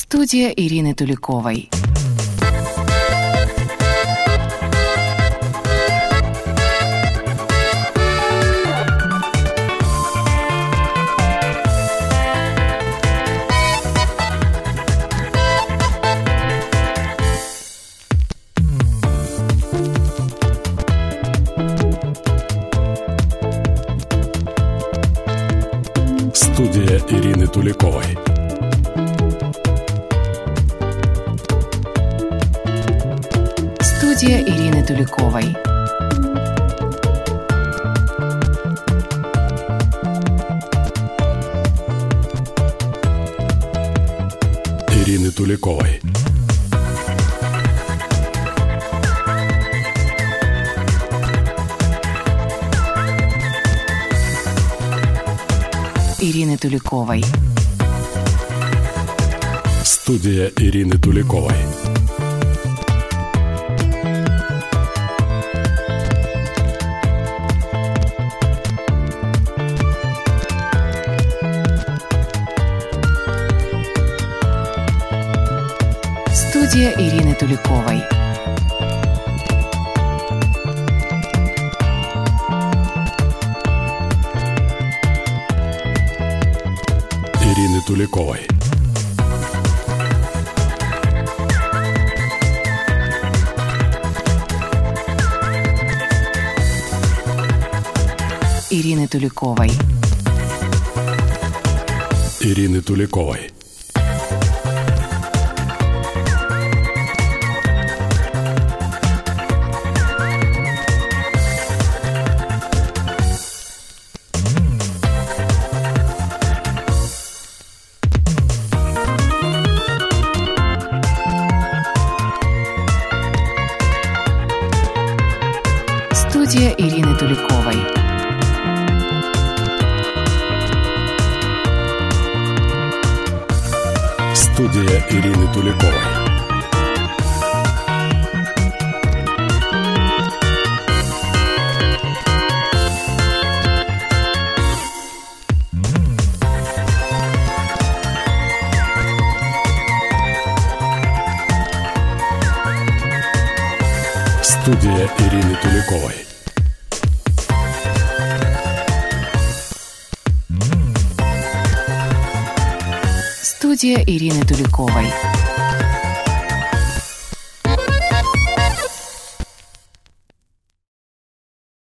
Студия Ирины Туликовой. Студия Ирины Туликовой. Студия Ирины Туликовой. Ирины Туликовой. Ирины Туликовой. Студия Ирины Туликовой. Студия Ирины Туликовой. Ирины Туликовой. Ирины Туликовой. Ирины Туликовой. Студия Ирины Туликовой. Студия Ирины Туликовой. Студия Ирины Туликовой. Студия Ирины Туликовой.